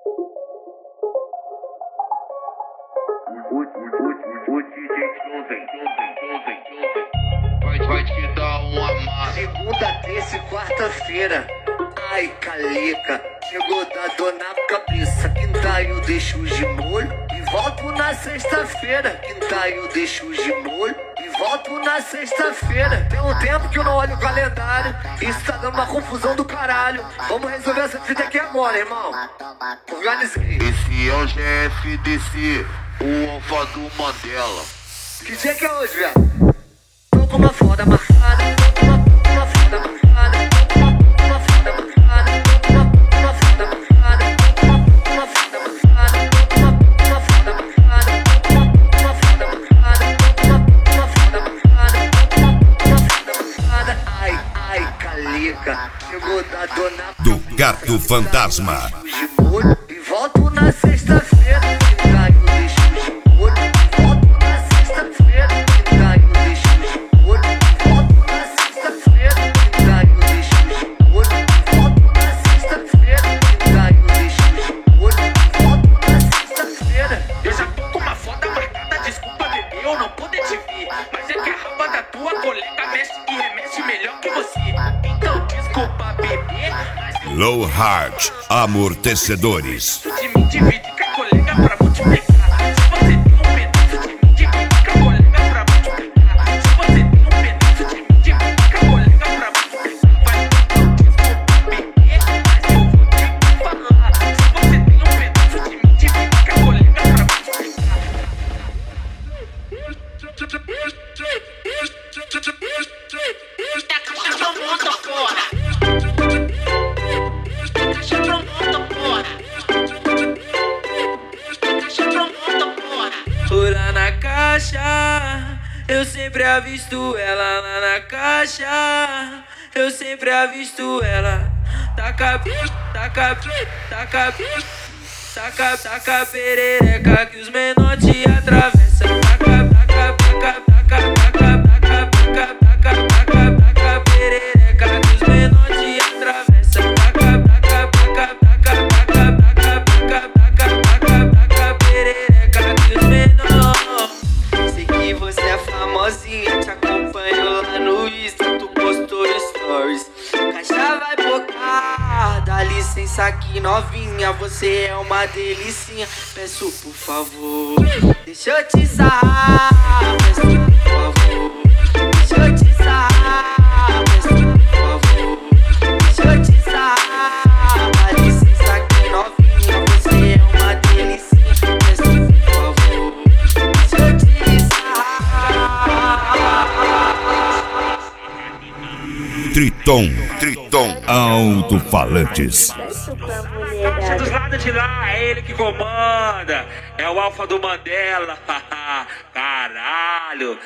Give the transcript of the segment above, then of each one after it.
O DJ vai te dar uma massa. Segunda, terça e quarta-feira. Ai, calica, chegou da dor na cabeça. Quinta eu deixo de molho e volto na sexta-feira. Quinta eu deixo de molho e volto na sexta-feira. Tem um tempo que eu não olho o calendário. Isso tá dando uma confusão do caralho. Vamos resolver essa fita aqui agora, irmão. Organizei. Esse é o GFDC, o Alfa do Mandela. Que dia que é hoje, velho? Tô com uma foda marcada, tô com uma foda marcada, tô com uma foda marcada, tô com uma foda marcada, tô com uma foda marcada, tô com uma foda marcada, tô com uma foda marcada, tô com uma foda marcada, tô com uma foda marcada. Ai, ai, calica, chegou da dona do Gato Fantasma. E volto na sexta-feira. Eu deixo de molho e volto na sexta-feira. Eu deixo de molho e volto na sexta-feira. Eu deixo de molho e volto na sexta-feira. Eu deixo de molho e volto na sexta-feira. Eu já tô com uma foda marcada, desculpa bebê, eu não poder te ver. Mas é que a raba da tua colega mexe e remexe melhor que você. Então desculpa bebê, mas eu... Low Hard Amortecedores. De mim divide com a colega pra multiplicar. Se você tem um pedaço de mim, divide com a colega pra multiplicar. Se você tem um pedaço de mim, divide com a colega pra multiplicar. Vai, então desculpa bebê, mas eu vou ter que falar. Se você tem um pedaço de mim, divide com a colega pra multiplicar. Tá caixa do mundo fora. Caixa do mundo fora. Caixa do mundo fora. Lá na caixa, eu sempre avisto ela. Lá na caixa, eu sempre avisto ela. Taca, taca, taca, taca, taca perereca que os menor te atravessa. Taca, taca, taca, taca, taca, taca, taca, taca, taca, taca perereca que os menor te atravessa. Taca, taca, taca, taca, taca, taca, taca, taca, taca, taca perereca que os menor. Sei que você é famosinha, te acompanho lá no Insta, tu postou stories. Caixa vai bocar, dá licença aqui novinha, você é uma delicinha. Peço por favor, deixa eu te sarrar. Peço por favor, deixa eu te sarrar. Peço por favor, deixa eu te sarrar. Dá licença aqui novinha, você é uma delicinha. Peço por favor, deixa eu te sarrar. Triton Alto-Falantes. Caixa dos lados de lá, é ele que comanda. É o Alfa do Mandela. Caralho.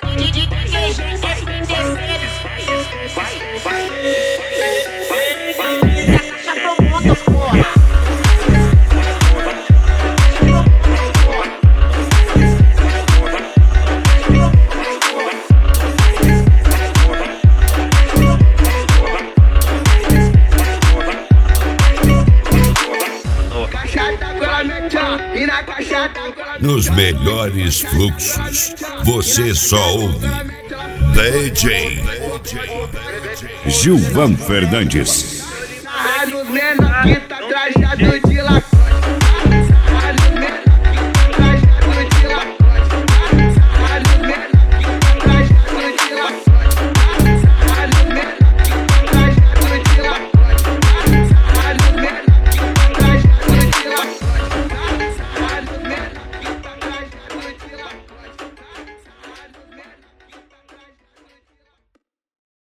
Nos melhores fluxos, você só ouve DJ Gilvan Fernandes.